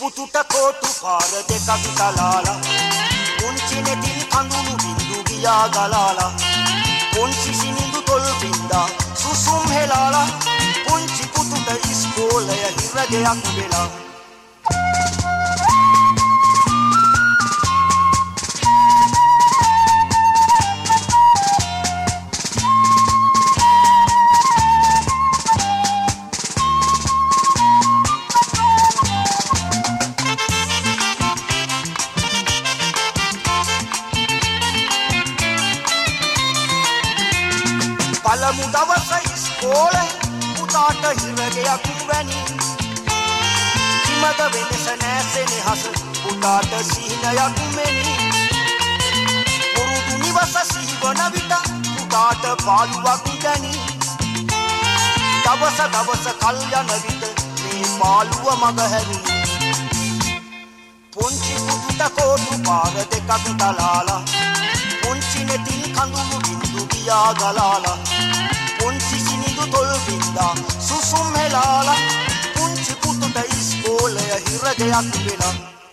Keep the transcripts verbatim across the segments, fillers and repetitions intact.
පුතුට කෝටු පාර දෙකක් තලාලා පුංචි නෙතින් කඳුළු බින්දු ගියා ගලාලා පුංචි සිනිඳු තොල් බින්දා සුසුම් හෙලාලා පුංචි පුතුට ඉස්කෝලය හිරගයක් වෙලා පළමු දවස ඉස්කෝලේ පුතාට හිරගයක් වැනි කිමද වෙනස නැසෙනේ හස පුතාට සිහිනයක් මෙනි පුරුදු නිවස සිහිවන විට පුතාට පාළුවක් ගැනි දවස දවස කල් යන විට මේ පාළුව මග හැරුණි පුංචි පුතුට කෝටු පාර දෙකක් තලාලා පුංචි නෙතින් කඳුළු බින්දු ගියා ගලාලා පුංචි සිනිඳු තොල් බින්දා සුසුම් හෙලාලා පුංචි පුතුට ඉස්කෝලය හිරගයක් වෙලා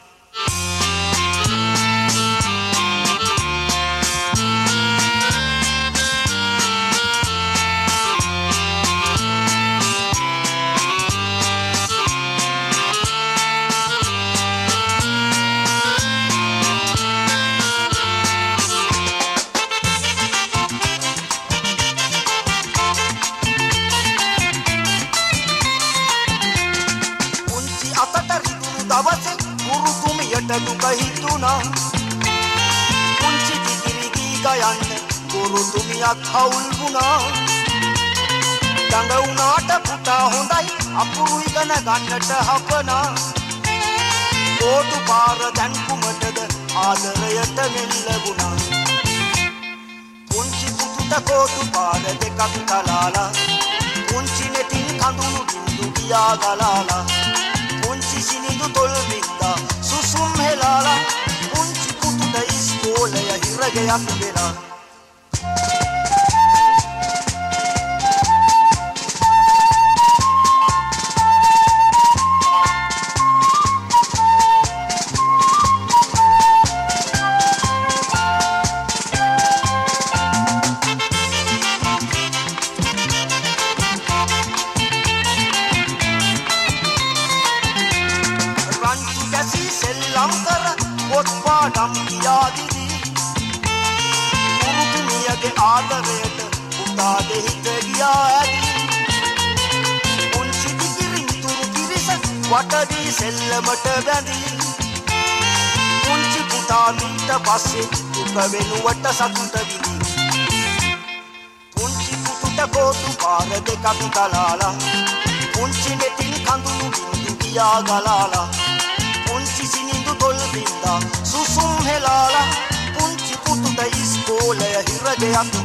දවසේ ගුරුතුමියට දුක හිතුණා පුංචි කිකිලි ගී ගයන්න ගුරුතුමියක් හවුල් වුණා දඟ වුණාට පුතා හොඳයි අපුරු ඉගෙන ගන්නට හපනා කෝටු පාර දැන් කුමටද ආදරයට මෙල්ලුණා පුංචි පුතුට කෝටු පාර දෙකක් තලාලා පුංචි නෙතින් කඳුළු බින්දු ගියා ගලාලා පුංචි සිනිඳු තොල් බින්දා සුසුම් හෙලාලා පුංචි පුතුට ඉස්කෝලය හිරගයක් වෙලා ලංකර පොත් පාඩම් කියා දිදී පුරුතුමියගේ ආදරයට පුතා දෙහිත ගියා ඇති පුංචි කිකිරින් තුරු පිරිස වටදී සෙල්ලමට බැඳී පුංචි පුතා මීට පස්සේ දුක වෙනුවට සතුට විඳි පුංචි පුතුට කෝටු පාර දෙකක් තලාලා පුංචි නෙතින් කඳුළු බින්දු ගියා ගලාලා පුංචි සිනිඳු තොල් බින්දා සුසුම් හෙලාලා පුංචි පුතුට ඉස්කෝලය හිරගයක්